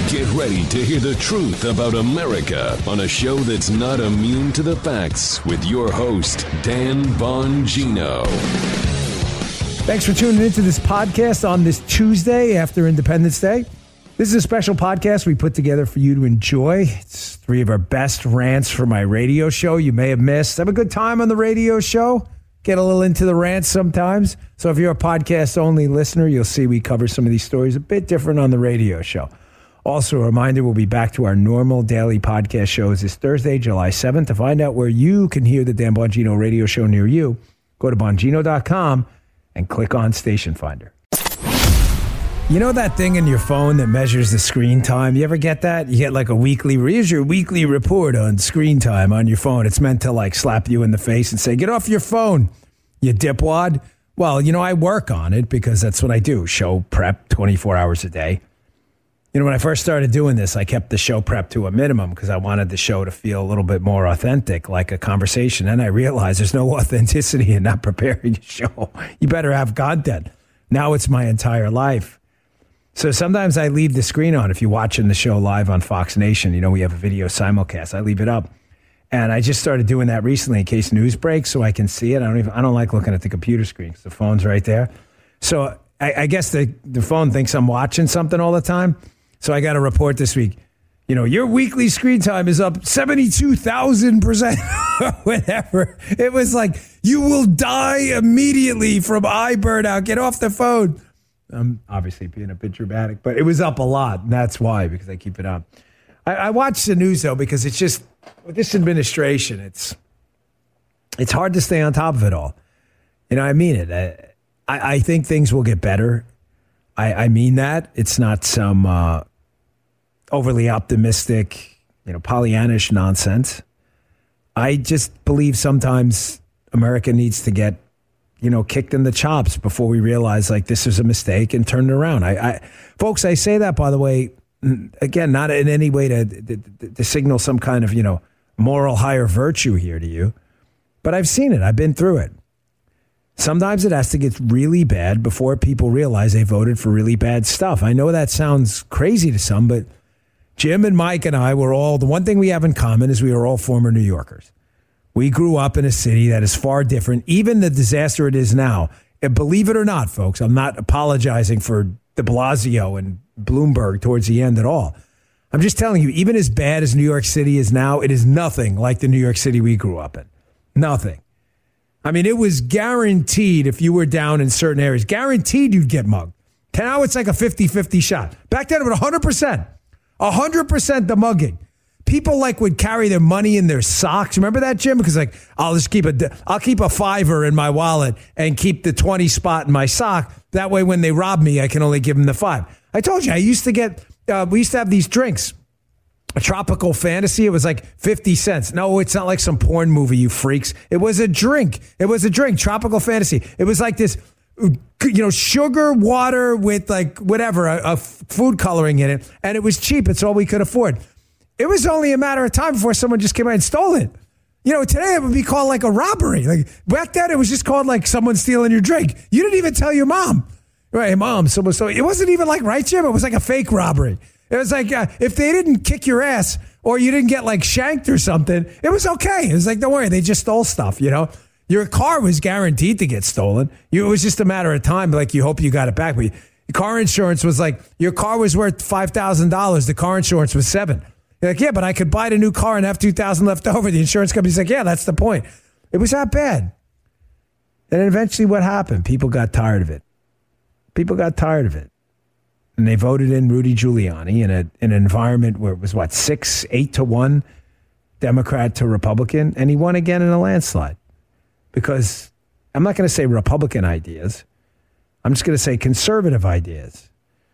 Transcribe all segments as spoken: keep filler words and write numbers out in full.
Get ready to hear the truth about America on a show that's not immune to the facts with your host, Dan Bongino. Thanks for tuning into this podcast on this Tuesday after Independence Day. This is a special podcast we put together for you to enjoy. It's three of our best rants for my radio show you may have missed. Have a good time on the radio show. Get a little into the rants sometimes. So if you're a podcast-only listener, you'll see we cover some of these stories a bit different on the radio show. Also, a reminder, we'll be back to our normal daily podcast shows this Thursday, July seventh. To find out where you can hear the Dan Bongino radio show near you, go to Bongino dot com and click on Station Finder. You know that thing in your phone that measures the screen time? You ever get that? You get like a weekly, here's your weekly report on screen time on your phone. It's meant to like slap you in the face and say, get off your phone, you dipwad. Well, you know, I work on it because that's what I do. Show prep twenty-four hours a day. You know, when I first started doing this, I kept the show prep to a minimum because I wanted the show to feel a little bit more authentic, like a conversation. And I realized there's no authenticity in not preparing a show. You better have content. Now it's my entire life. So sometimes I leave the screen on. If you're watching the show live on Fox Nation, you know, we have a video simulcast. I leave it up. And I just started doing that recently in case news breaks so I can see it. I don't even, I don't like looking at the computer screen because the phone's right there. So I, I guess the, the phone thinks I'm watching something all the time. So I got a report this week. You know, your weekly screen time is up seventy-two thousand percent, whatever. It was like, you will die immediately from eye burnout. Get off the phone. I'm obviously being a bit dramatic, but it was up a lot. And that's why, because I keep it up. I, I watch the news, though, because it's just, with this administration, it's it's hard to stay on top of it all. You know, I mean it. I, I think things will get better. I, I mean that. It's not some uh, overly optimistic, you know, Pollyannish nonsense. I just believe sometimes America needs to get, you know, kicked in the chops before we realize like this is a mistake and turn it around. I, I folks, I say that, by the way, again, not in any way to, to, to signal some kind of, you know, moral higher virtue here to you, but I've seen it. I've been through it. Sometimes it has to get really bad before people realize they voted for really bad stuff. I know that sounds crazy to some, but Jim and Mike and I were all, the one thing we have in common is we are all former New Yorkers. We grew up in a city that is far different, even the disaster it is now. And believe it or not, folks, I'm not apologizing for de Blasio and Bloomberg towards the end at all. I'm just telling you, even as bad as New York City is now, it is nothing like the New York City we grew up in. Nothing. I mean, it was guaranteed if you were down in certain areas, guaranteed you'd get mugged. Now it's like a fifty-fifty shot. Back then it was one hundred percent. one hundred percent the mugging. People like would carry their money in their socks. Remember that, Jim? Because like, I'll just keep a, I'll keep a fiver in my wallet and keep the twenty spot in my sock. That way, when they rob me, I can only give them the five. I told you, I used to get, uh, we used to have these drinks. A Tropical Fantasy, it was like fifty cents. No, it's not like some porn movie, you freaks. It was a drink. It was a drink, Tropical Fantasy. It was like this, you know, sugar water with like whatever, a, a food coloring in it. And it was cheap. It's all we could afford. It was only a matter of time before someone just came out and stole it. You know, today it would be called like a robbery. Like back then it was just called like someone stealing your drink. You didn't even tell your mom. Right, hey, mom, someone stole it. It wasn't even like, right, Jim? It was like a fake robbery. It was like, uh, if they didn't kick your ass or you didn't get like shanked or something, it was okay. It was like, don't worry, they just stole stuff, you know? Your car was guaranteed to get stolen. You, it was just a matter of time, like you hope you got it back. But car insurance was like, your car was worth five thousand dollars. The car insurance was seven. You're like, yeah, but I could buy a new car and have two thousand dollars left over. The insurance company's like, yeah, that's the point. It was that bad. And eventually what happened? People got tired of it. People got tired of it. And they voted in Rudy Giuliani in, a, in an environment where it was, what, six, eight to one, Democrat to Republican, and he won again in a landslide. Because I'm not going to say Republican ideas. I'm just going to say conservative ideas.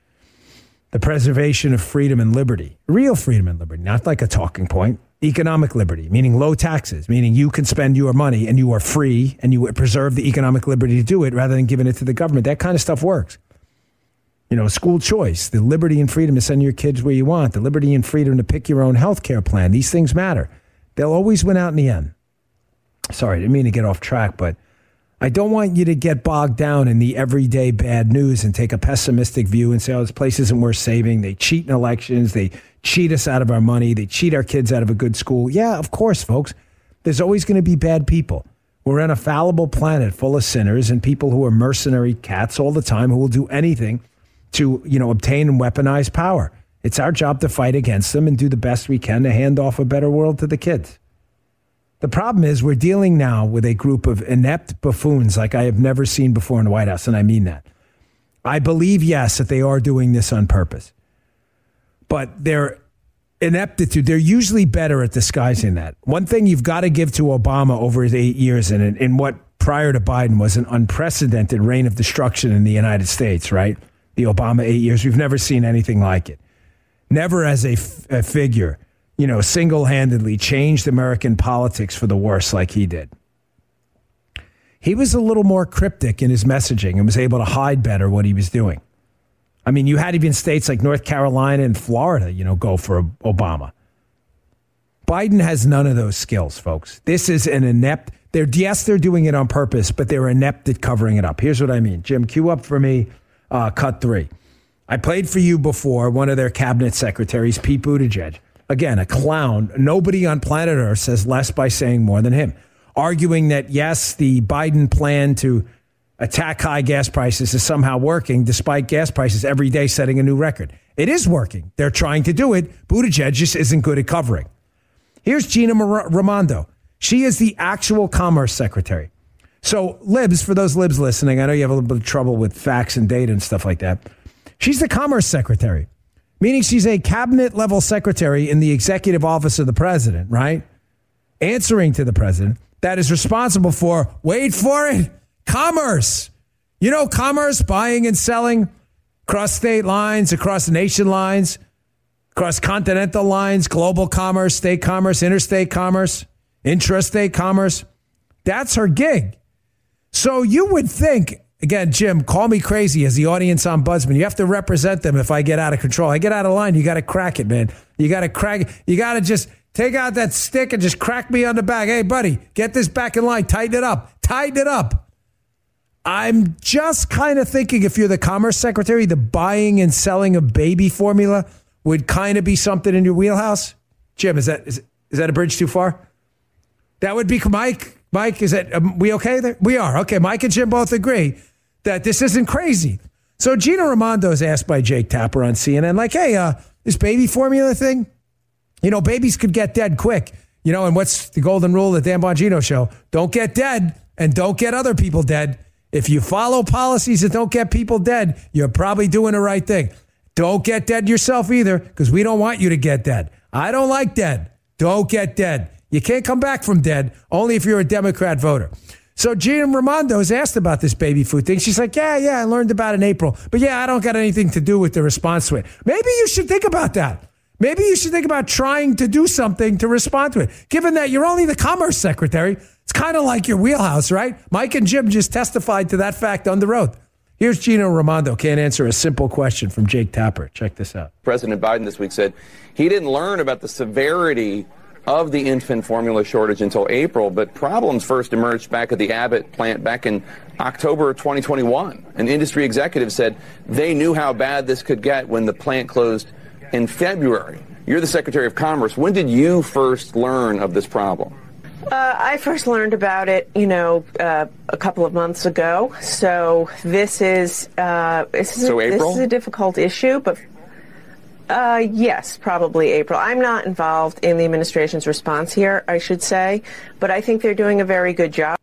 The preservation of freedom and liberty, real freedom and liberty, not like a talking point. Economic liberty, meaning low taxes, meaning you can spend your money and you are free and you preserve the economic liberty to do it rather than giving it to the government. That kind of stuff works. You know, school choice, the liberty and freedom to send your kids where you want, the liberty and freedom to pick your own health care plan. These things matter. They'll always win out in the end. Sorry, I didn't mean to get off track, but I don't want you to get bogged down in the everyday bad news and take a pessimistic view and say, oh, this place isn't worth saving. They cheat in elections. They cheat us out of our money. They cheat our kids out of a good school. Yeah, of course, folks. There's always going to be bad people. We're on a fallible planet full of sinners and people who are mercenary cats all the time who will do anything to, you know, obtain and weaponize power. It's our job to fight against them and do the best we can to hand off a better world to the kids. The problem is we're dealing now with a group of inept buffoons like I have never seen before in the White House, and I mean that. I believe, yes, that they are doing this on purpose. But their ineptitude, they're usually better at disguising that. One thing you've got to give to Obama over his eight years in, in what prior to Biden was an unprecedented reign of destruction in the United States, right? The Obama eight years, we've never seen anything like it. Never as a, f- a figure, you know, single-handedly changed American politics for the worse like he did. He was a little more cryptic in his messaging and was able to hide better what he was doing. I mean, you had even states like North Carolina and Florida, you know, go for Obama. Biden has none of those skills, folks. This is an inept, they're, yes, they're doing it on purpose, but they're inept at covering it up. Here's what I mean. Jim, cue up for me, uh, cut three. I played for you before one of their cabinet secretaries, Pete Buttigieg. Again, a clown. Nobody on planet Earth says less by saying more than him. Arguing that, yes, the Biden plan to attack high gas prices is somehow working, despite gas prices every day setting a new record. It is working. They're trying to do it. Buttigieg just isn't good at covering. Here's Gina Raimondo. She is the actual Commerce Secretary. So, libs, for those libs listening, I know you have a little bit of trouble with facts and data and stuff like that. She's the Commerce Secretary. Meaning she's a cabinet-level secretary in the executive office of the president, right? Answering to the president, that is responsible for, wait for it, commerce. You know, commerce, buying and selling across state lines, across nation lines, across continental lines, global commerce, state commerce, interstate commerce, intrastate commerce. That's her gig. So you would think, again, Jim, call me crazy as the audience ombudsman. You have to represent them if I get out of control. I get out of line, you got to crack it, man. You got to crack it. You got to just take out that stick and just crack me on the back. Hey, buddy, get this back in line. Tighten it up. Tighten it up. I'm just kind of thinking if you're the Commerce Secretary, the buying and selling of baby formula would kind of be something in your wheelhouse. Jim, is that is, is that a bridge too far? That would be Mike. Mike, is that, um, we okay there? We are. Okay, Mike and Jim both agree that this isn't crazy. So Gina Raimondo is asked by Jake Tapper on C N N, like, hey, uh, this baby formula thing, you know, babies could get dead quick. You know, and what's the golden rule of the Dan Bongino show? Don't get dead and don't get other people dead. If you follow policies that don't get people dead, you're probably doing the right thing. Don't get dead yourself either, because we don't want you to get dead. I don't like dead. Don't get dead. You can't come back from dead, only if you're a Democrat voter. So Gina Raimondo is asked about this baby food thing. She's like, yeah, yeah, I learned about it in April. But yeah, I don't got anything to do with the response to it. Maybe you should think about that. Maybe you should think about trying to do something to respond to it. Given that you're only the Commerce Secretary, it's kind of like your wheelhouse, right? Mike and Jim just testified to that fact on the road. Here's Gina Raimondo, can't answer a simple question from Jake Tapper. Check this out. President Biden this week said he didn't learn about the severity of the infant formula shortage until April, but problems first emerged back at the Abbott plant back in October of twenty twenty-one. An industry executive said they knew how bad this could get when the plant closed in February. You're the Secretary of Commerce. When did you first learn of this problem? Uh, I first learned about it, you know, uh, a couple of months ago. So this is uh, this is, so a, April? This is a difficult issue, but uh, yes, probably April. I'm not involved in the administration's response here, I should say, but I think they're doing a very good job.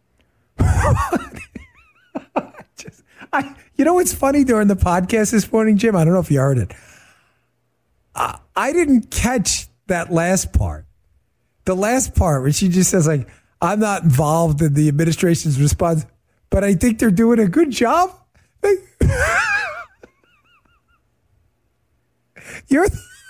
Just, I, you know what's funny during the podcast this morning, Jim? I don't know if you heard it. Uh, I didn't catch that last part. The last part where she just says, like, I'm not involved in the administration's response, but I think they're doing a good job. You're.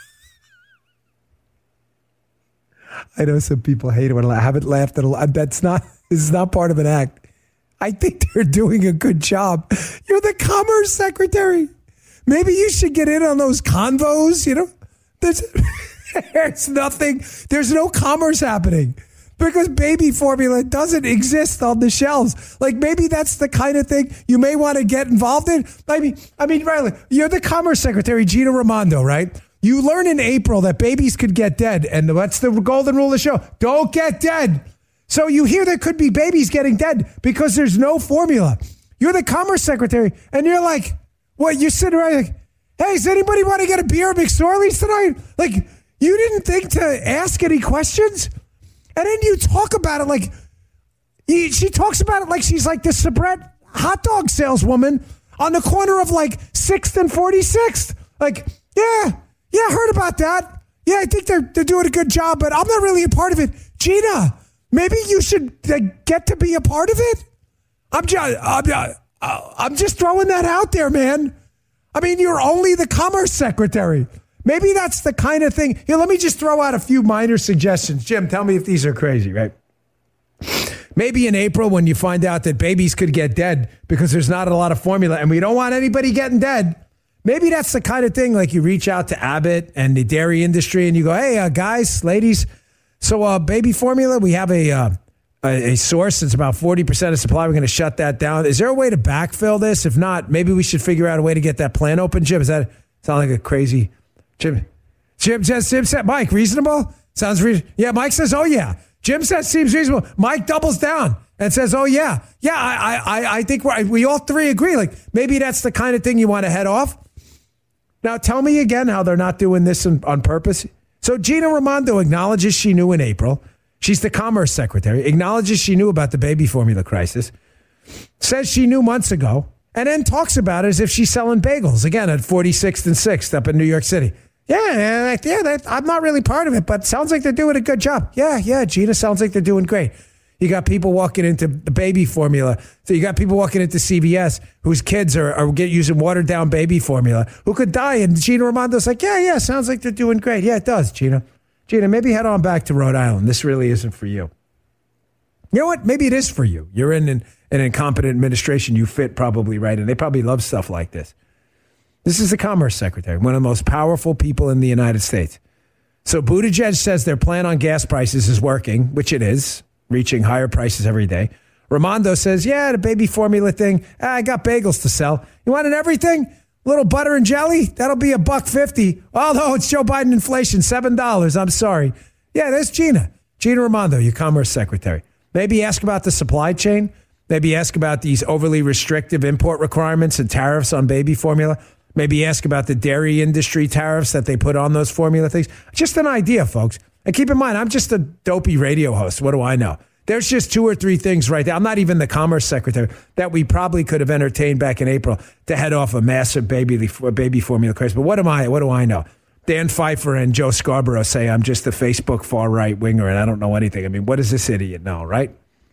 I know some people hate it when I haven't laughed at a lot. That's not, this is not part of an act. I think they're doing a good job. You're the Commerce Secretary. Maybe you should get in on those convos, you know? There's, there's nothing, there's no commerce happening. because baby formula doesn't exist on the shelves. Like, maybe that's the kind of thing you may want to get involved in. I mean, I mean, Riley, you're the Commerce Secretary, Gina Raimondo, right? You learn in April that babies could get dead, and that's the golden rule of the show. Don't get dead. So you hear there could be babies getting dead because there's no formula. You're the Commerce Secretary, and you're like, what, you're sitting around like, hey, does anybody want to get a beer at McSorley's tonight? Like, you didn't think to ask any questions? And then you talk about it like, she talks about it like she's like the Sabrette hot dog saleswoman on the corner of like sixth and forty-sixth. Like, yeah. Yeah, I heard about that. Yeah, I think they're they're doing a good job, but I'm not really a part of it. Gina, maybe you should uh, get to be a part of it. I'm just I'm, uh, I'm just throwing that out there, man. I mean, you're only the Commerce Secretary. Maybe that's the kind of thing. Here, let me just throw out a few minor suggestions. Jim, tell me if these are crazy, right? Maybe in April when you find out that babies could get dead because there's not a lot of formula and we don't want anybody getting dead. Maybe that's the kind of thing, like you reach out to Abbott and the dairy industry and you go, hey, uh, guys, ladies, so uh, baby formula, we have a, uh, a a source that's about forty percent of supply. We're going to shut that down. Is there a way to backfill this? If not, maybe we should figure out a way to get that plant open. Jim, does that sound like a crazy... Jim, Jim, Jim, Jim said, Mike, reasonable? Sounds reasonable. Yeah, Mike says, oh, yeah. Jim says, seems reasonable. Mike doubles down and says, oh, yeah. Yeah, I I, I think we're, we all three agree. Like, maybe that's the kind of thing you want to head off. Now, tell me again how they're not doing this on, on purpose. So Gina Raimondo acknowledges she knew in April. She's the Commerce Secretary. Acknowledges she knew about the baby formula crisis. Says she knew months ago. And then talks about it as if she's selling bagels, again, at forty-sixth and sixth up in New York City. Yeah, yeah, that, I'm not really part of it, but sounds like they're doing a good job. Yeah, yeah, Gina, sounds like they're doing great. You got people walking into the baby formula. So you got people walking into C V S whose kids are, are get, using watered down baby formula who could die. And Gina Raimondo's like, yeah, yeah, sounds like they're doing great. Yeah, it does, Gina. Gina, maybe head on back to Rhode Island. This really isn't for you. You know what? Maybe it is for you. You're in an, an incompetent administration. You fit probably right. And they probably love stuff like this. This is the Commerce Secretary, one of the most powerful people in the United States. So Buttigieg says their plan on gas prices is working, which it is, reaching higher prices every day. Raimondo says, yeah, the baby formula thing, ah, I got bagels to sell. You want an everything? A little butter and jelly? That'll be a buck fifty. Oh, no, it's Joe Biden inflation, seven dollars. I'm sorry. Yeah, there's Gina. Gina Raimondo, your Commerce Secretary. Maybe ask about the supply chain. Maybe ask about these overly restrictive import requirements and tariffs on baby formula. Maybe ask about the dairy industry tariffs that they put on those formula things. Just an idea, folks. And keep in mind, I'm just a dopey radio host. What do I know? There's just two or three things right there. I'm not even the Commerce Secretary that we probably could have entertained back in April to head off a massive baby baby formula crisis. But what am I? What do I know? Dan Pfeiffer and Joe Scarborough say I'm just a Facebook far right winger and I don't know anything. I mean, what does this idiot know, right?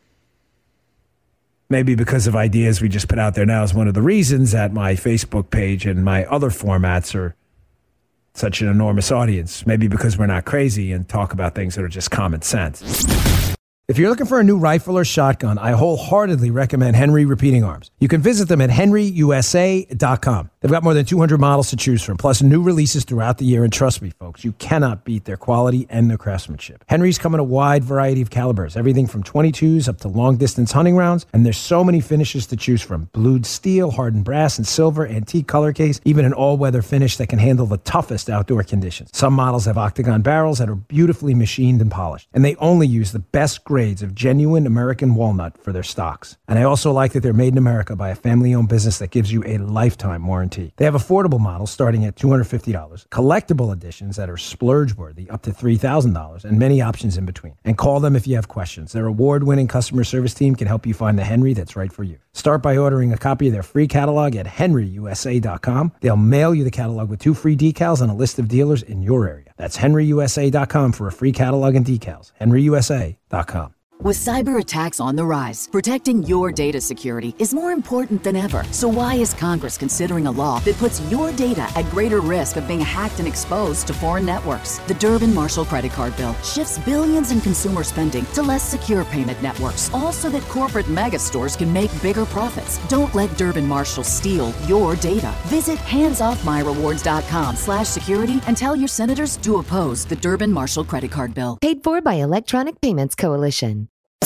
Maybe because of ideas we just put out there now is one of the reasons that my Facebook page and my other formats are such an enormous audience. Maybe because we're not crazy and talk about things that are just common sense. If you're looking for a new rifle or shotgun, I wholeheartedly recommend Henry Repeating Arms. You can visit them at henry u s a dot com. They've got more than two hundred models to choose from, plus new releases throughout the year. And trust me, folks, you cannot beat their quality and their craftsmanship. Henry's come in a wide variety of calibers, everything from twenty-twos up to long-distance hunting rounds. And there's so many finishes to choose from. Blued steel, hardened brass and silver, antique color case, even an all-weather finish that can handle the toughest outdoor conditions. Some models have octagon barrels that are beautifully machined and polished. And they only use the best grades of genuine American walnut for their stocks. And I also like that they're made in America by a family-owned business that gives you a lifetime warranty. They have affordable models starting at two hundred fifty dollars, collectible editions that are splurge-worthy up to three thousand dollars, and many options in between. And call them if you have questions. Their award-winning customer service team can help you find the Henry that's right for you. Start by ordering a copy of their free catalog at henry u s a dot com. They'll mail you the catalog with two free decals and a list of dealers in your area. That's henry u s a dot com for a free catalog and decals. henry u s a dot com. With cyber attacks on the rise, protecting your data security is more important than ever. So why is Congress considering a law that puts your data at greater risk of being hacked and exposed to foreign networks? The Durbin-Marshall credit card bill shifts billions in consumer spending to less secure payment networks, all so that corporate mega stores can make bigger profits. Don't let Durbin-Marshall steal your data. Visit handsoffmyrewards.com slash security and tell your senators to oppose the Durbin-Marshall credit card bill. Paid for by Electronic Payments Coalition.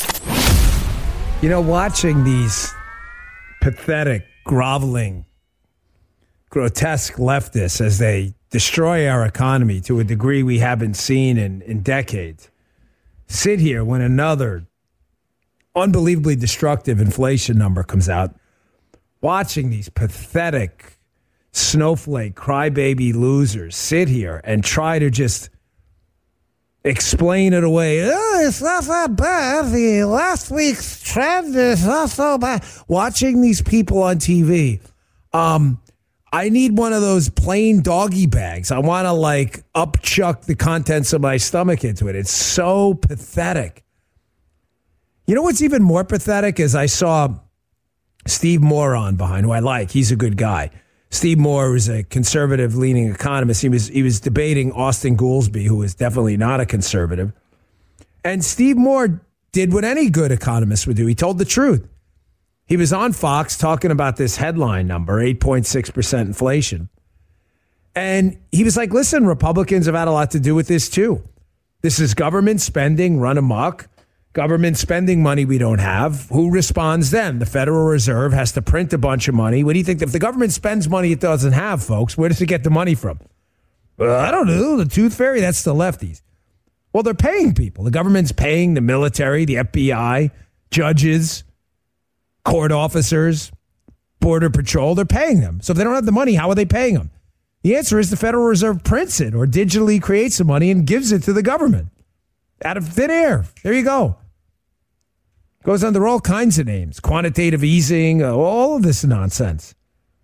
You know, watching these pathetic, groveling, grotesque leftists as they destroy our economy to a degree we haven't seen in, in decades, sit here when another unbelievably destructive inflation number comes out, watching these pathetic, snowflake, crybaby losers sit here and try to just explain it away. Oh, it's not that bad. The last week's trend is not so bad. Watching these people on T V, um, I need one of those plain doggy bags. I want to like upchuck the contents of my stomach into it. It's so pathetic. You know what's even more pathetic is I saw Steve Moore on behind, who I like. He's a good guy. Steve Moore was a conservative-leaning economist. He was he was debating Austin Goolsbee, who is definitely not a conservative. And Steve Moore did what any good economist would do. He told the truth. He was on Fox talking about this headline number, eight point six percent inflation. And he was like, listen, Republicans have had a lot to do with this too. This is government spending run amok. Government spending money we don't have. Who responds then? The Federal Reserve has to print a bunch of money. What do you think? If the government spends money it doesn't have, folks, where does it get the money from? Well, I don't know. The tooth fairy, that's the lefties. Well, they're paying people. The government's paying the military, the F B I, judges, court officers, Border Patrol. They're paying them. So if they don't have the money, how are they paying them? The answer is the Federal Reserve prints it or digitally creates the money and gives it to the government out of thin air. There you go. Goes under all kinds of names, quantitative easing, all of this nonsense.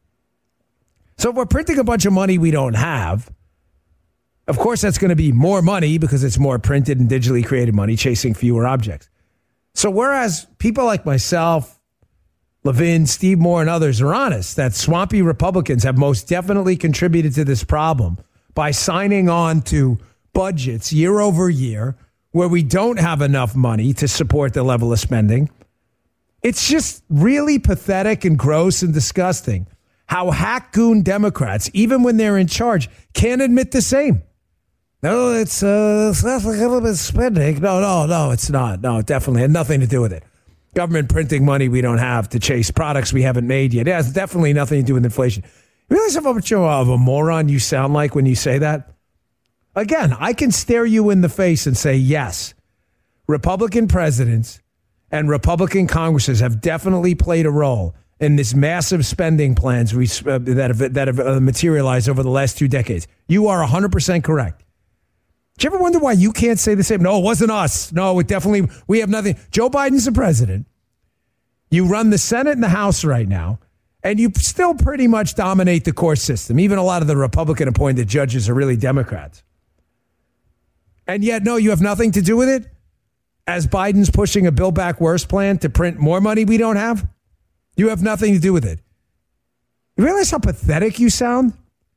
So if we're printing a bunch of money we don't have, of course that's going to be more money because it's more printed and digitally created money chasing fewer objects. So whereas people like myself, Levin, Steve Moore, and others are honest that swampy Republicans have most definitely contributed to this problem by signing on to budgets year over year where we don't have enough money to support the level of spending. It's just really pathetic and gross and disgusting how hack-goon Democrats, even when they're in charge, can't admit the same. No, it's, uh, it's not the government spending. No, no, no, it's not. No, it definitely had nothing to do with it. Government printing money we don't have to chase products we haven't made yet. It has definitely nothing to do with inflation. You realize how much of a moron you sound like when you say that? Again, I can stare you in the face and say, yes, Republican presidents and Republican Congresses have definitely played a role in this massive spending plans we, uh, that have, that have uh, materialized over the last two decades. You are one hundred percent correct. Do you ever wonder why you can't say the same? No, it wasn't us. No, it definitely, we have nothing. Joe Biden's the president. You run the Senate and the House right now, and you still pretty much dominate the court system. Even a lot of the Republican-appointed judges are really Democrats. And yet, no, you have nothing to do with it? As Biden's pushing a Build Back Worse plan to print more money we don't have? You have nothing to do with it. You realize how pathetic you sound?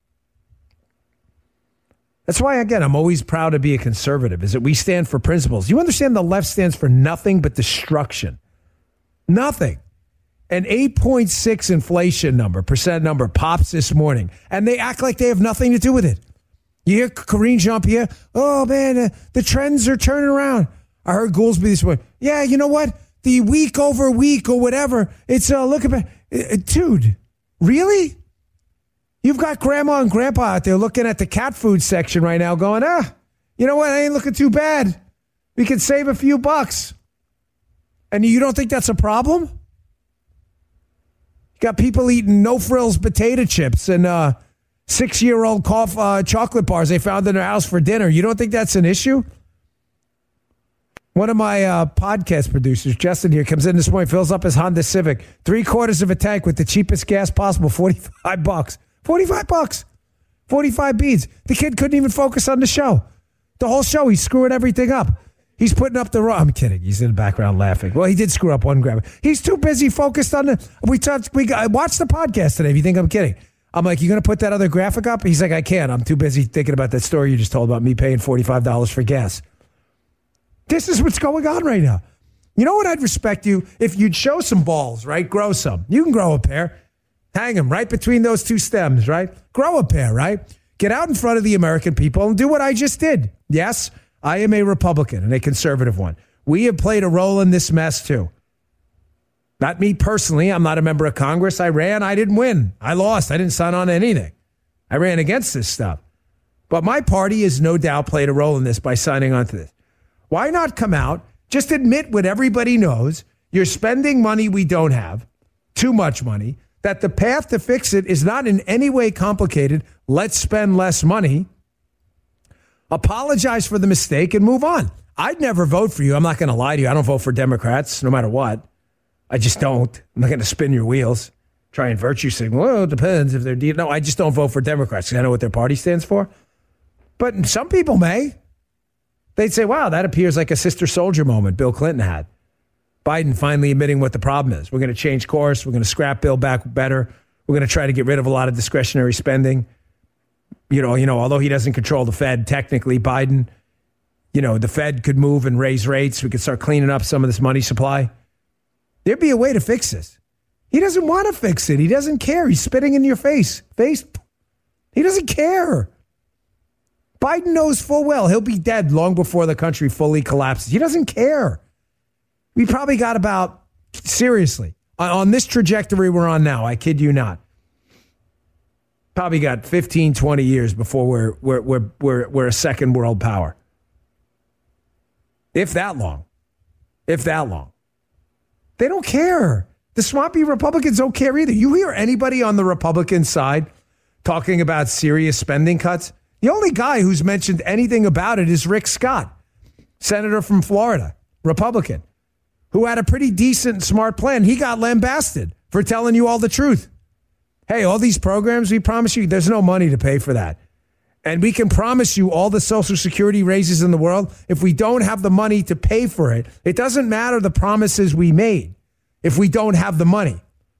That's why, again, I'm always proud to be a conservative, is that we stand for principles. You understand the left stands for nothing but destruction. Nothing. An eight point six inflation number, percent number, pops this morning, and they act like they have nothing to do with it. You hear Karine Jean-Pierre, oh, man, uh, the trends are turning around. I heard Goolsbee this morning. Yeah, you know what? The week over week or whatever, it's, uh, look at, uh, dude, really? You've got grandma and grandpa out there looking at the cat food section right now going, ah, you know what? I ain't looking too bad. We could save a few bucks. And you don't think that's a problem? You got people eating no-frills potato chips and uh, six-year-old cough, uh, chocolate bars they found in their house for dinner. You don't think that's an issue? One of my uh, podcast producers, Justin here, comes in this morning, fills up his Honda Civic, three quarters of a tank with the cheapest gas possible, forty-five bucks. forty-five bucks. forty-five beads. The kid couldn't even focus on the show. The whole show, he's screwing everything up. He's putting up the wrong. I'm kidding. He's in the background laughing. Well, he did screw up one grab. He's too busy focused on the. We talked. We got, watched the podcast today. If you think I'm kidding, I'm like, you going to put that other graphic up? He's like, I can't. I'm too busy thinking about that story you just told about me paying forty-five dollars for gas. This is what's going on right now. You know what? I'd respect you if you'd show some balls, right? Grow some. You can grow a pair. Hang them right between those two stems, right? Grow a pair, right? Get out in front of the American people and do what I just did. Yes. I am a Republican and a conservative one. We have played a role in this mess too. Not me personally. I'm not a member of Congress. I ran. I didn't win. I lost. I didn't sign on to anything. I ran against this stuff. But my party has no doubt played a role in this by signing on to this. Why not come out, just admit what everybody knows, you're spending money we don't have, too much money, that the path to fix it is not in any way complicated. Let's spend less money. Apologize for the mistake and move on. I'd never vote for you. I'm not going to lie to you. I don't vote for Democrats, no matter what. I just don't. I'm not going to spin your wheels. Try and virtue signal. Well, it depends if they're... De- no, I just don't vote for Democrats because I know what their party stands for. But some people may. They'd say, wow, that appears like a sister soldier moment Bill Clinton had. Biden finally admitting what the problem is. We're going to change course. We're going to scrap Bill back better. We're going to try to get rid of a lot of discretionary spending. You know, you know, although he doesn't control the Fed, technically, Biden, you know, the Fed could move and raise rates. We could start cleaning up some of this money supply. There'd be a way to fix this. He doesn't want to fix it. He doesn't care. He's spitting in your face. Face. He doesn't care. Biden knows full well he'll be dead long before the country fully collapses. He doesn't care. We probably got about, seriously, on this trajectory we're on now, I kid you not, probably got fifteen, twenty years before we're we're we're we're we're a second world power. If that long. If that long. They don't care. The swampy Republicans don't care either. You hear anybody on the Republican side talking about serious spending cuts? The only guy who's mentioned anything about it is Rick Scott, senator from Florida, Republican, who had a pretty decent, smart plan. He got lambasted for telling you all the truth. Hey, all these programs we promise you, there's no money to pay for that. And we can promise you all the Social Security raises in the world. If we don't have the money to pay for it, it doesn't matter the promises we made if we don't have the money.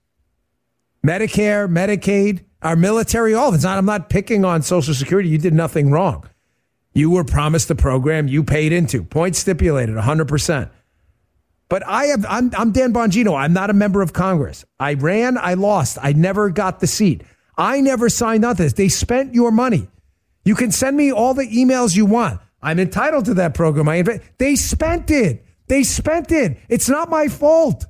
Medicare, Medicaid, our military, all of it's not. I'm not picking on Social Security. You did nothing wrong. You were promised the program you paid into. Point stipulated, one hundred percent. But I have, I'm, I'm Dan Bongino. I'm not a member of Congress. I ran, I lost. I never got the seat. I never signed on to this. They spent your money. You can send me all the emails you want. I'm entitled to that program. I inv- They spent it. They spent it. It's not my fault.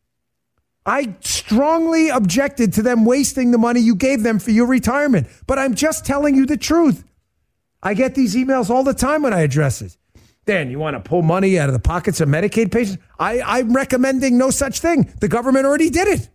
I strongly objected to them wasting the money you gave them for your retirement. But I'm just telling you the truth. I get these emails all the time when I address this. Dan, you want to pull money out of the pockets of Medicaid patients? I, I'm recommending no such thing. The government already did it.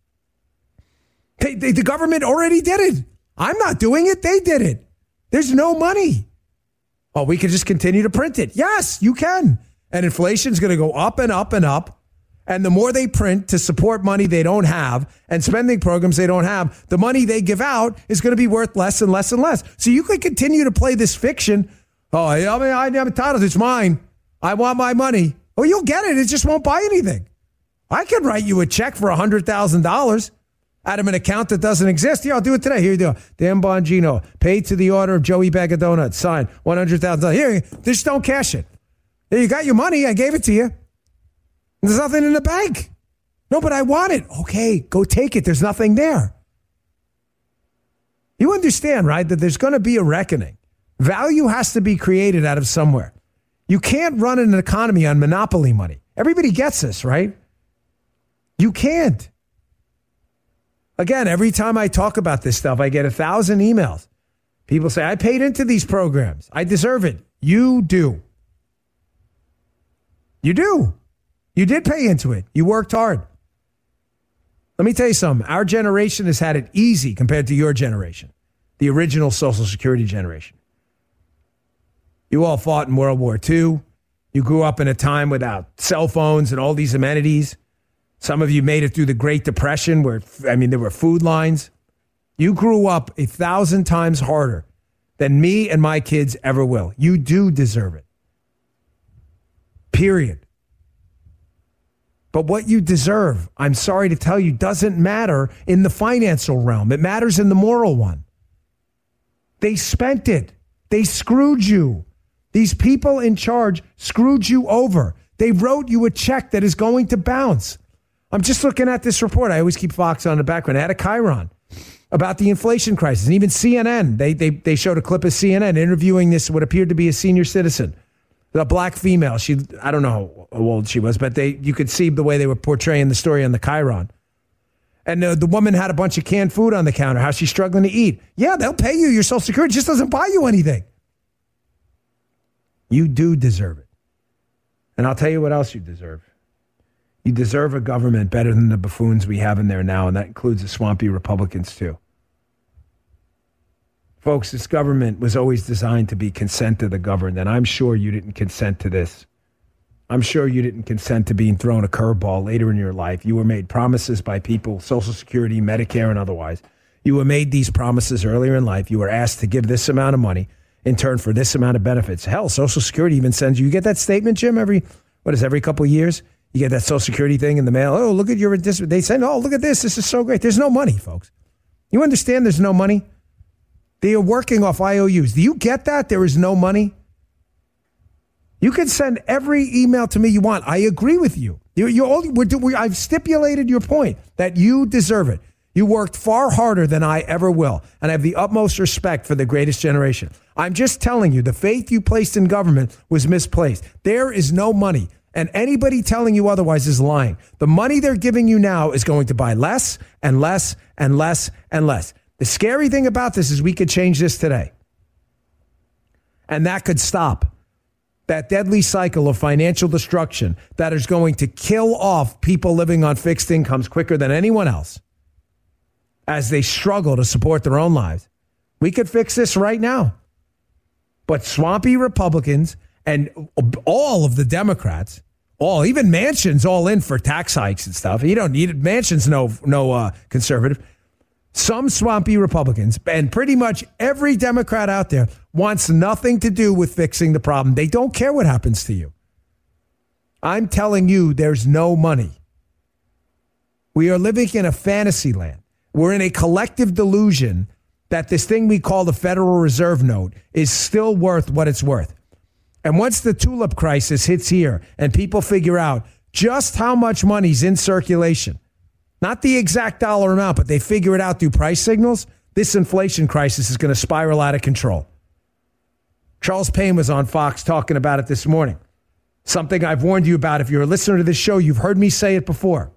They, they, the government already did it. I'm not doing it. They did it. There's no money. Oh, we can just continue to print it. Yes, you can. And inflation's going to go up and up and up. And the more they print to support money they don't have and spending programs they don't have, the money they give out is going to be worth less and less and less. So you could continue to play this fiction. Oh, I mean, I'm entitled. It's mine. I want my money. Oh, you'll get it. It just won't buy anything. I could write you a check for one hundred thousand dollars out of an account that doesn't exist. Yeah, I'll do it today. Here you go. Dan Bongino, paid to the order of Joey Bag of Donuts. Signed, one hundred thousand dollars. Here, just don't cash it. There, you got your money. I gave it to you. There's nothing in the bank. No, but I want it. Okay, go take it. There's nothing there. You understand, right, that there's going to be a reckoning. Value has to be created out of somewhere. You can't run an economy on monopoly money. Everybody gets this, right? You can't. Again, every time I talk about this stuff, I get a thousand emails. People say, I paid into these programs. I deserve it. You do. You do. You did pay into it. You worked hard. Let me tell you something. Our generation has had it easy compared to your generation, the original Social Security generation. You all fought in World War Two. You grew up in a time without cell phones and all these amenities. Some of you made it through the Great Depression where, I mean, there were food lines. You grew up a thousand times harder than me and my kids ever will. You do deserve it. period. But what you deserve, I'm sorry to tell you, doesn't matter in the financial realm. It matters in the moral one. They spent it. They screwed you. These people in charge screwed you over. They wrote you a check that is going to bounce. I'm just looking at this report. I always keep Fox on the background. I had a Chiron about the inflation crisis. And even C N N, they, they, they showed a clip of C N N interviewing this, what appeared to be a senior citizen. A black female. She, I don't know how old she was, but they, you could see the way they were portraying the story on the Chiron. And the, the woman had a bunch of canned food on the counter, how she's struggling to eat. Yeah, they'll pay you your Social Security. It just doesn't buy you anything. You do deserve it. And I'll tell you what else you deserve. You deserve a government better than the buffoons we have in there now, and that includes the swampy Republicans too. Folks, this government was always designed to be consent to the governed, and I'm sure you didn't consent to this. I'm sure you didn't consent to being thrown a curveball later in your life. You were made promises by people, Social Security, Medicare, and otherwise. You were made these promises earlier in life. You were asked to give this amount of money in turn for this amount of benefits. Hell, Social Security even sends you, you get that statement, Jim, every, what is it, every couple of years? You get that Social Security thing in the mail. Oh, look at your, they send, oh, look at this. This is so great. There's no money, folks. You understand there's no money? They are working off I O Us. Do you get that? There is no money. You can send every email to me you want. I agree with you. You're, you're all, we're, we, I've stipulated your point that you deserve it. You worked far harder than I ever will, and I have the utmost respect for the greatest generation. I'm just telling you, the faith you placed in government was misplaced. There is no money, and anybody telling you otherwise is lying. The money they're giving you now is going to buy less and less and less and less. The scary thing about this is we could change this today. And that could stop that deadly cycle of financial destruction that is going to kill off people living on fixed incomes quicker than anyone else as they struggle to support their own lives. We could fix this right now. But swampy Republicans and all of the Democrats, all, even Manchin's all in for tax hikes and stuff. You don't need it. Manchin's no, no uh, conservative. Some swampy Republicans, and pretty much every Democrat out there, wants nothing to do with fixing the problem. They don't care what happens to you. I'm telling you, there's no money. We are living in a fantasy land. We're in a collective delusion that this thing we call the Federal Reserve note is still worth what it's worth. And once the tulip crisis hits here and people figure out just how much money's in circulation, not the exact dollar amount, but they figure it out through price signals, this inflation crisis is going to spiral out of control. Charles Payne was on Fox talking about it this morning. Something I've warned you about. If you're a listener to this show, you've heard me say it before.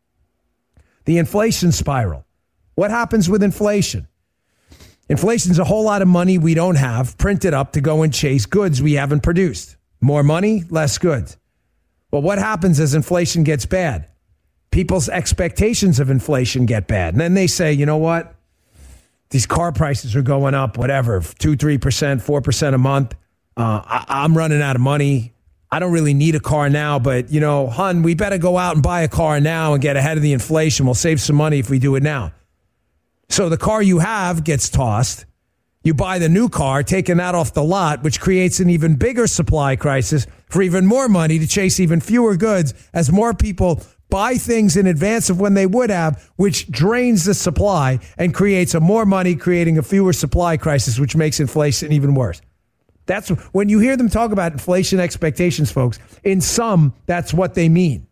The inflation spiral. What happens with inflation? Inflation's a whole lot of money we don't have printed up to go and chase goods we haven't produced. More money, less goods. Well, what happens as inflation gets bad? People's expectations of inflation get bad. And then they say, you know what? These car prices are going up, whatever, two, three percent, four percent a month. Uh, I, I'm running out of money. I don't really need a car now, but, you know, hun, we better go out and buy a car now and get ahead of the inflation. We'll save some money if we do it now. So the car you have gets tossed. You buy the new car, taking that off the lot, which creates an even bigger supply crisis for even more money to chase even fewer goods as more people buy things in advance of when they would have, which drains the supply and creates a more money, creating a fewer supply crisis, which makes inflation even worse. That's when you hear them talk about inflation expectations, folks. In sum, that's what they mean.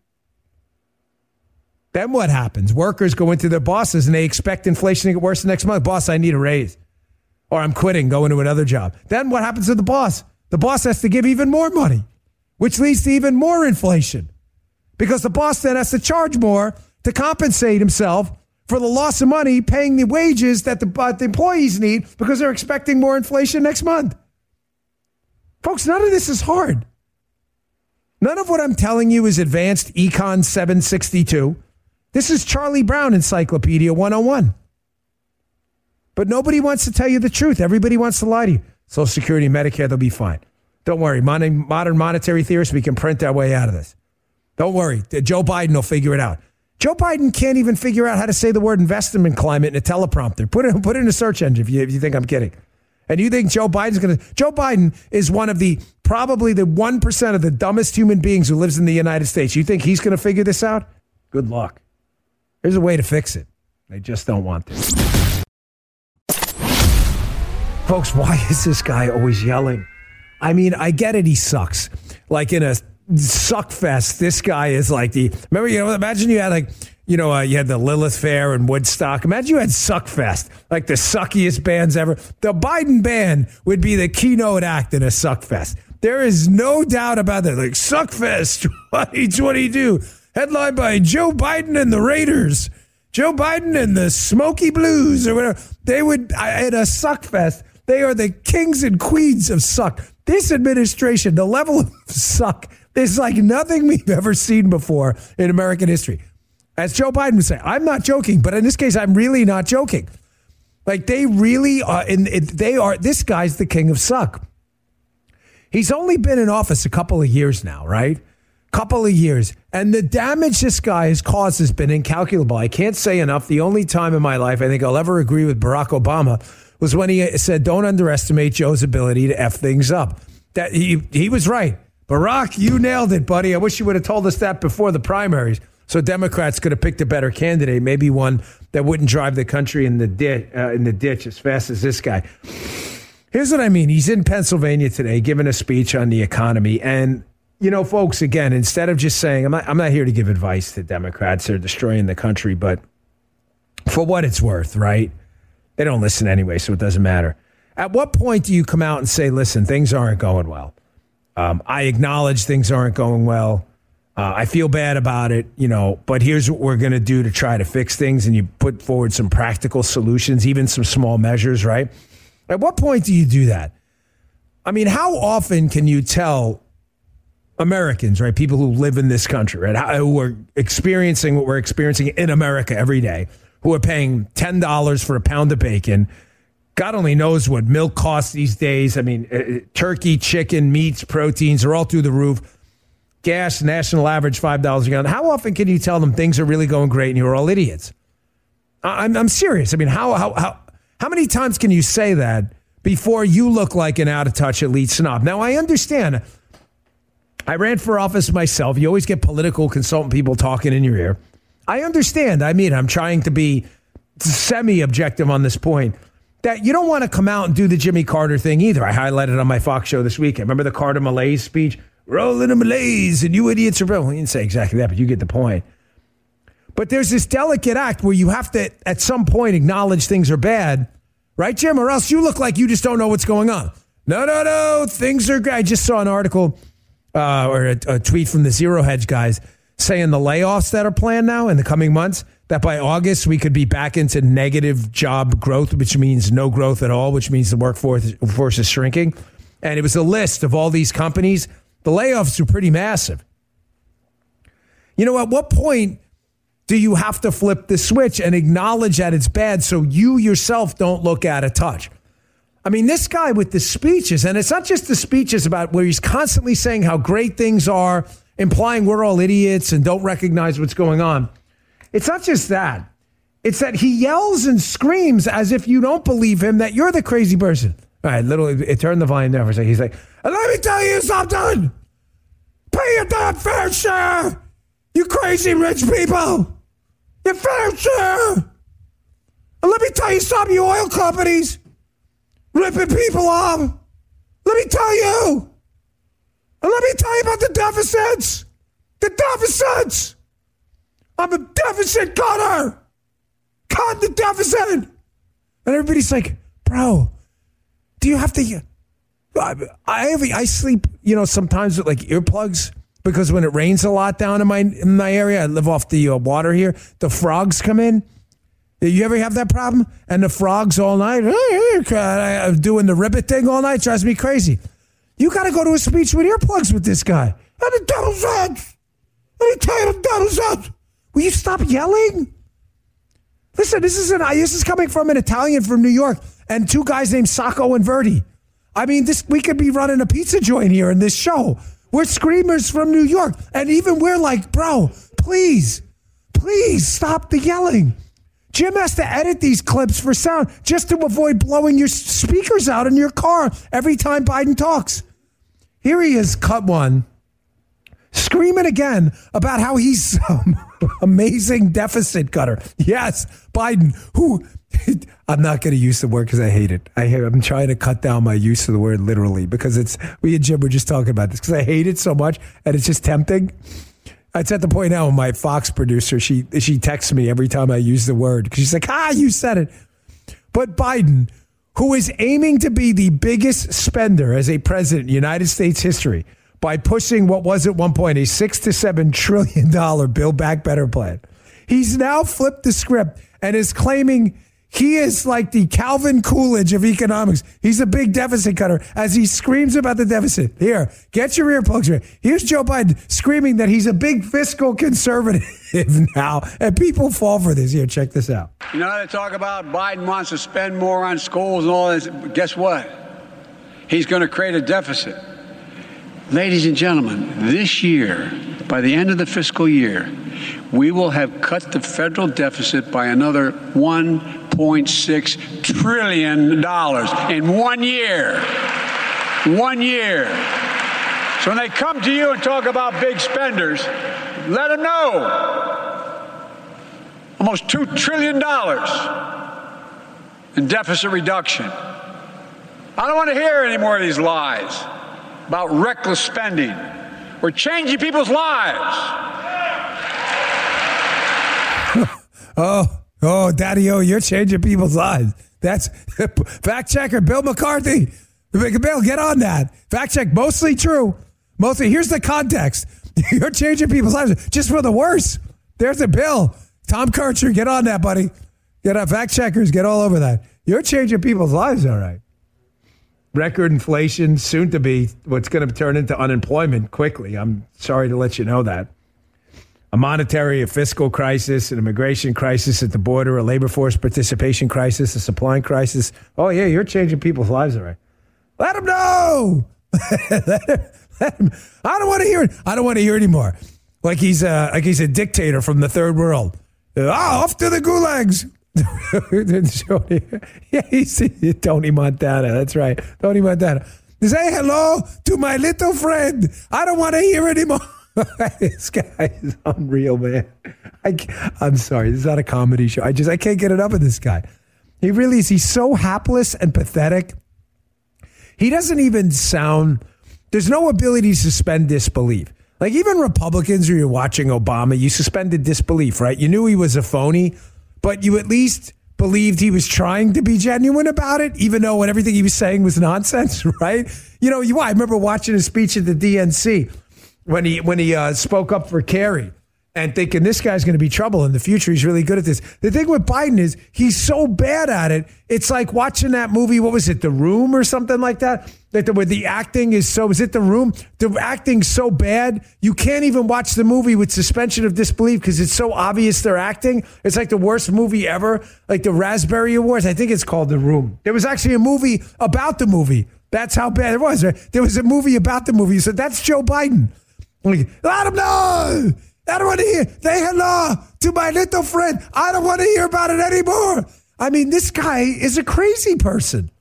Then what happens? Workers go into their bosses and they expect inflation to get worse the next month. Boss, I need a raise. Or I'm quitting, going to another job. Then what happens to the boss? The boss has to give even more money, which leads to even more inflation. Because the boss then has to charge more to compensate himself for the loss of money paying the wages that the, uh, the employees need because they're expecting more inflation next month. Folks, none of this is hard. None of what I'm telling you is advanced Econ seven sixty-two. This is Charlie Brown Encyclopedia one oh one. But nobody wants to tell you the truth. Everybody wants to lie to you. Social Security, Medicare, they'll be fine. Don't worry. Modern, modern monetary theorists, we can print our way out of this. Don't worry. Joe Biden will figure it out. Joe Biden can't even figure out how to say the word investment climate in a teleprompter. Put it, put it in a search engine if you, if you think I'm kidding. And you think Joe Biden's going to... Joe Biden is one of the, probably the one percent of the dumbest human beings who lives in the United States. You think he's going to figure this out? Good luck. There's a way to fix it. They just don't want to. Folks, why is this guy always yelling? I mean, I get it, he sucks. Like in a suck fest, this guy is like the... Remember, you know, imagine you had like... You know, uh, you had the Lilith Fair in Woodstock. Imagine you had Suckfest, like the suckiest bands ever. The Biden band would be the keynote act in a Suckfest. There is no doubt about that. Like, Suckfest twenty twenty-two, headlined by Joe Biden and the Raiders. Joe Biden and the Smoky Blues or whatever. They would, at a Suckfest, they are the kings and queens of suck. This administration, the level of suck, is like nothing we've ever seen before in American history. As Joe Biden would say, I'm not joking, but in this case, I'm really not joking. Like, they really are, and they are, this guy's the king of suck. He's only been in office a couple of years now, right? Couple of years. And the damage this guy has caused has been incalculable. I can't say enough. The only time in my life I think I'll ever agree with Barack Obama was when he said, don't underestimate Joe's ability to F things up. That he, he was right. Barack, you nailed it, buddy. I wish you would have told us that before the primaries. So Democrats could have picked a better candidate, maybe one that wouldn't drive the country in the ditch, uh, in the ditch as fast as this guy. Here's what I mean. He's in Pennsylvania today giving a speech on the economy. And, you know, folks, again, instead of just saying, I'm not, I'm not here to give advice to Democrats. They're destroying the country. But for what it's worth, right? They don't listen anyway, so it doesn't matter. At what point do you come out and say, listen, things aren't going well? Um, I acknowledge things aren't going well. Uh, I feel bad about it, you know, but here's what we're going to do to try to fix things. And you put forward some practical solutions, even some small measures, right? At what point do you do that? I mean, how often can you tell Americans, right, people who live in this country, right, how, who are experiencing what we're experiencing in America every day, who are paying ten dollars for a pound of bacon, God only knows what milk costs these days. I mean, uh, turkey, chicken, meats, proteins are all through the roof. Gas, national average, five dollars a gallon. How often can you tell them things are really going great and you're all idiots? I'm, I'm serious. I mean, how, how, how, how many times can you say that before you look like an out-of-touch elite snob? Now, I understand. I ran for office myself. You always get political consultant people talking in your ear. I understand. I mean, I'm trying to be semi-objective on this point. That you don't want to come out and do the Jimmy Carter thing either. I highlighted on my Fox show this weekend. Remember the Carter Malaise speech? Rolling a malaise and you idiots are... Well, he didn't say exactly that, but you get the point. But there's this delicate act where you have to, at some point, acknowledge things are bad. Right, Jim? Or else you look like you just don't know what's going on. No, no, no. Things are great. I just saw an article uh, or a, a tweet from the Zero Hedge guys saying the layoffs that are planned now in the coming months, that by August we could be back into negative job growth, which means no growth at all, which means the workforce force is shrinking. And it was a list of all these companies. The layoffs are pretty massive. You know, at what point do you have to flip the switch and acknowledge that it's bad so you yourself don't look out of touch? I mean, this guy with the speeches, and it's not just the speeches about where he's constantly saying how great things are, implying we're all idiots and don't recognize what's going on. It's not just that. It's that he yells and screams as if you don't believe him, that you're the crazy person. All right, little, it turned the volume down for a second. He's like, let me tell you something. Pay your damn fair share. You crazy rich people. Your fair share. And let me tell you something, you oil companies. Ripping people off. Let me tell you. And let me tell you about the deficits. The deficits. I'm a deficit cutter. Cut the deficit. And everybody's like, bro, do you have to... I have, I sleep, you know, sometimes with like earplugs because when it rains a lot down in my in my area, I live off the uh, water here. The frogs come in. You ever have that problem? And the frogs all night, doing the ribbit thing all night, drives me crazy. You got to go to a speech with earplugs with this guy. And the devil's edge. Let me tell you the devil's edge. Will you stop yelling? Listen, this is an this is coming from an Italian from New York and two guys named Sacco and Verdi. I mean, this we could be running a pizza joint here in this show. We're screamers from New York. And even we're like, bro, please, please stop the yelling. Jim has to edit these clips for sound just to avoid blowing your speakers out in your car every time Biden talks. Here he is, cut one, screaming again about how he's some amazing deficit cutter. Yes, Biden, who, I'm not going to use the word because I hate it. I, I'm trying to cut down my use of the word literally because it's, we and Jim were just talking about this because I hate it so much and it's just tempting. It's at the point now when my Fox producer, she she texts me every time I use the word because she's like, ah, you said it. But Biden, who is aiming to be the biggest spender as a president in United States history by pushing what was at one point a six to seven trillion dollar Build Back Better plan, he's now flipped the script and is claiming he is like the Calvin Coolidge of economics. He's a big deficit cutter as he screams about the deficit. Here, get your earplugs ready. Here's Joe Biden screaming that he's a big fiscal conservative now. And people fall for this. Here, check this out. You know, they talk about Biden wants to spend more on schools and all this. Guess what? He's going to create a deficit. Ladies and gentlemen, this year, by the end of the fiscal year, we will have cut the federal deficit by another one point six trillion dollars in one year. One year. So when they come to you and talk about big spenders, let them know. Almost two trillion dollars in deficit reduction. I don't want to hear any more of these lies about reckless spending. We're changing people's lives. Oh, oh, Daddy-O, you're changing people's lives. That's fact checker Bill McCarthy. Bill, get on that. Fact check, mostly true. Mostly, here's the context. You're changing people's lives just for the worse. There's a bill. Tom Kircher, get on that, buddy. Get on fact checkers, get all over that. You're changing people's lives, all right. Record inflation, soon to be what's going to turn into unemployment quickly. I'm sorry to let you know that. A monetary, a fiscal crisis, an immigration crisis at the border, a labor force participation crisis, a supply crisis. Oh, yeah, you're changing people's lives, all right. Let them know. let him, let him. I don't want to hear it. I don't want to hear it anymore. Like he's a, like he's a dictator from the third world. Oh, off to the gulags. Yeah, he's Tony Montana. That's right. Tony Montana. Say hello to my little friend. I don't want to hear it anymore. This guy is unreal, man. I, I'm sorry. This is not a comedy show. I just, I can't get enough of this guy. He really is. He's so hapless and pathetic. He doesn't even sound, there's no ability to suspend disbelief. Like even Republicans who you're watching Obama, you suspended disbelief, right? You knew he was a phony, but you at least believed he was trying to be genuine about it, even though when everything he was saying was nonsense, right? You know, you, I remember watching his speech at the D N C. When he when he uh, spoke up for Kerry and thinking this guy's going to be trouble in the future. He's really good at this. The thing with Biden is he's so bad at it. It's like watching that movie. What was it? The Room or something like that? That the, where the acting is so, is it The Room? The acting's so bad. You can't even watch the movie with suspension of disbelief because it's so obvious they're acting. It's like the worst movie ever. Like the Raspberry Awards. I think it's called The Room. There was actually a movie about the movie. That's how bad it was. Right? There was a movie about the movie. So that's Joe Biden. Like, let him know. I don't want to hear. Say hello to my little friend. I don't want to hear about it anymore. I mean, this guy is a crazy person.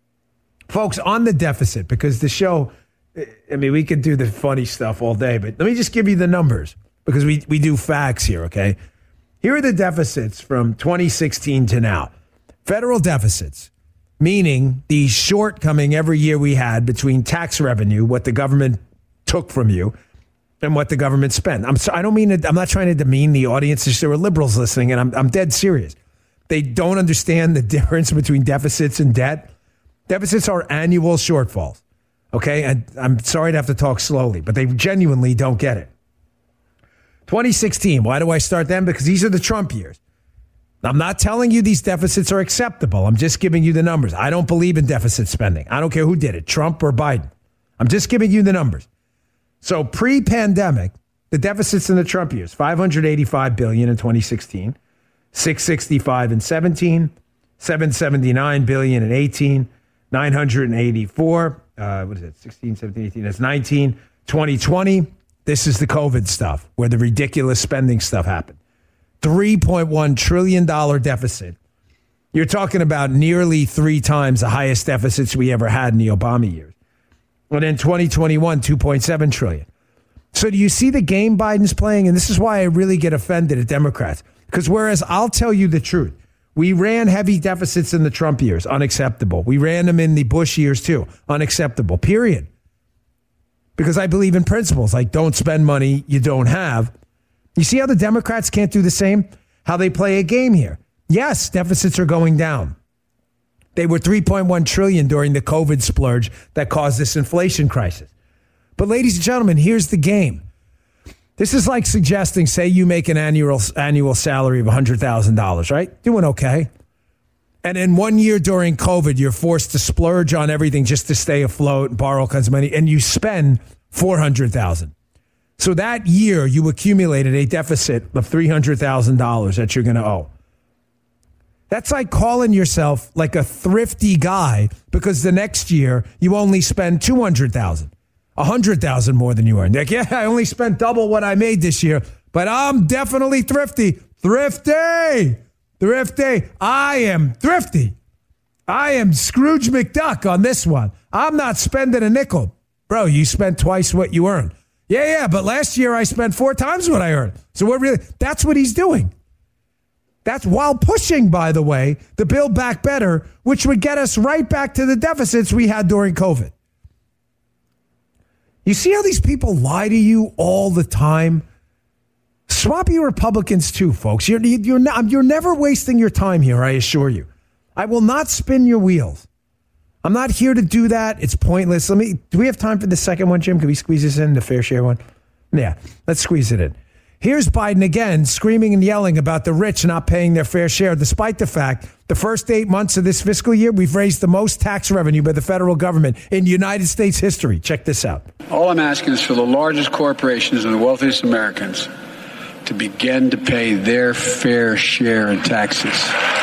Folks, on the deficit, because the show, I mean, we could do the funny stuff all day, but let me just give you the numbers because we, we do facts here, okay? Here are the deficits from twenty sixteen to now. Federal deficits, meaning the shortcoming every year we had between tax revenue, what the government took from you, and what the government spent. I'm sorry, I don't mean to, I'm not trying to demean the audience. There were liberals listening, and I'm I'm dead serious. They don't understand the difference between deficits and debt. Deficits are annual shortfalls. Okay, and I'm sorry to have to talk slowly, but they genuinely don't get it. twenty sixteen. Why do I start them? Because these are the Trump years. I'm not telling you these deficits are acceptable. I'm just giving you the numbers. I don't believe in deficit spending. I don't care who did it, Trump or Biden. I'm just giving you the numbers. So pre-pandemic, the deficits in the Trump years, five hundred eighty-five billion dollars in twenty sixteen, six hundred sixty-five in seventeen, seven hundred seventy-nine billion dollars in eighteen, nine hundred eighty-four, uh, what is it, sixteen, seventeen, eighteen, that's nineteen, twenty twenty, this is the COVID stuff where the ridiculous spending stuff happened. three point one trillion dollars deficit. You're talking about nearly three times the highest deficits we ever had in the Obama years. And in twenty twenty-one, two point seven trillion dollars. So do you see the game Biden's playing? And this is why I really get offended at Democrats. Because whereas I'll tell you the truth, we ran heavy deficits in the Trump years, unacceptable. We ran them in the Bush years too, unacceptable, period. Because I believe in principles like don't spend money you don't have. You see how the Democrats can't do the same? How they play a game here. Yes, deficits are going down. They were three point one trillion dollars during the COVID splurge that caused this inflation crisis. But ladies and gentlemen, here's the game. This is like suggesting, say you make an annual annual salary of one hundred thousand dollars, right? Doing okay. And in one year during COVID, you're forced to splurge on everything just to stay afloat and borrow all kinds of money, and you spend four hundred thousand dollars. So that year, you accumulated a deficit of three hundred thousand dollars that you're going to owe. That's like calling yourself like a thrifty guy because the next year you only spend two hundred thousand dollars. one hundred thousand dollars more than you earned. Like, yeah, I only spent double what I made this year, but I'm definitely thrifty. Thrifty! Thrifty! I am thrifty. I am Scrooge McDuck on this one. I'm not spending a nickel. Bro, you spent twice what you earned. Yeah, yeah, but last year I spent four times what I earned. So what really, that's what he's doing. That's while pushing, by the way, the Build Back Better, which would get us right back to the deficits we had during COVID. You see how these people lie to you all the time? Swampy Republicans too, folks. You're, you're, not, you're never wasting your time here, I assure you. I will not spin your wheels. I'm not here to do that. It's pointless. Let me. Do we have time for the second one, Jim? Can we squeeze this in, the fair share one? Yeah, let's squeeze it in. Here's Biden again screaming and yelling about the rich not paying their fair share, despite the fact the first eight months of this fiscal year, we've raised the most tax revenue by the federal government in United States history. Check this out. All I'm asking is for the largest corporations and the wealthiest Americans to begin to pay their fair share in taxes.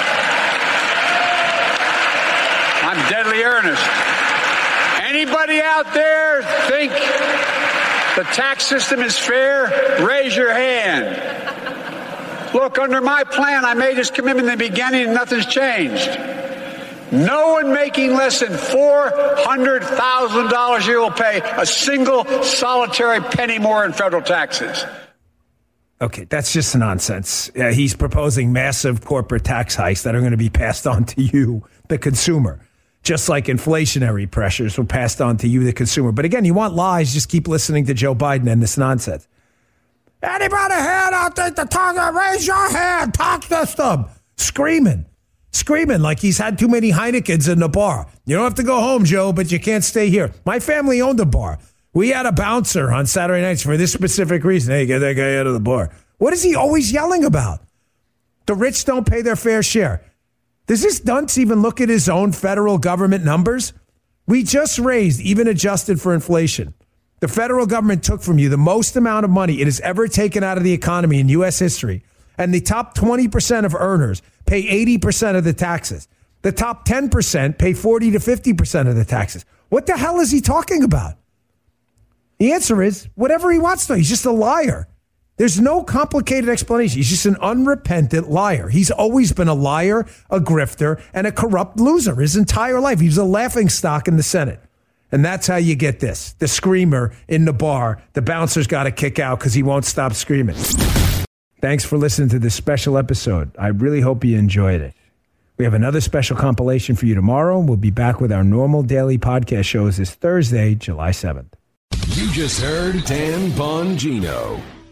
I'm deadly earnest. Anybody out there think the tax system is fair? Raise your hand. Look, under my plan, I made this commitment in the beginning and nothing's changed. No one making less than four hundred thousand dollars a year will pay a single solitary penny more in federal taxes. Okay, that's just nonsense. Uh, he's proposing massive corporate tax hikes that are going to be passed on to you, the consumer. Just like inflationary pressures were passed on to you, the consumer. But again, you want lies, just keep listening to Joe Biden and this nonsense. Anybody here out there to talk? Raise your hand. Talk system. Screaming. Screaming like he's had too many Heinekens in the bar. You don't have to go home, Joe, but you can't stay here. My family owned a bar. We had a bouncer on Saturday nights for this specific reason. Hey, get that guy out of the bar. What is he always yelling about? The rich don't pay their fair share. Does this dunce even look at his own federal government numbers? We just raised, even adjusted for inflation. The federal government took from you the most amount of money it has ever taken out of the economy in U S history. And the top twenty percent of earners pay eighty percent of the taxes. The top ten percent pay forty to fifty percent of the taxes. What the hell is he talking about? The answer is whatever he wants to. He's just a liar. There's no complicated explanation. He's just an unrepentant liar. He's always been a liar, a grifter, and a corrupt loser his entire life. He was a laughingstock in the Senate. And that's how you get this. The screamer in the bar, the bouncer's got to kick out because he won't stop screaming. Thanks for listening to this special episode. I really hope you enjoyed it. We have another special compilation for you tomorrow. We'll be back with our normal daily podcast shows this Thursday, July seventh. You just heard Dan Bongino.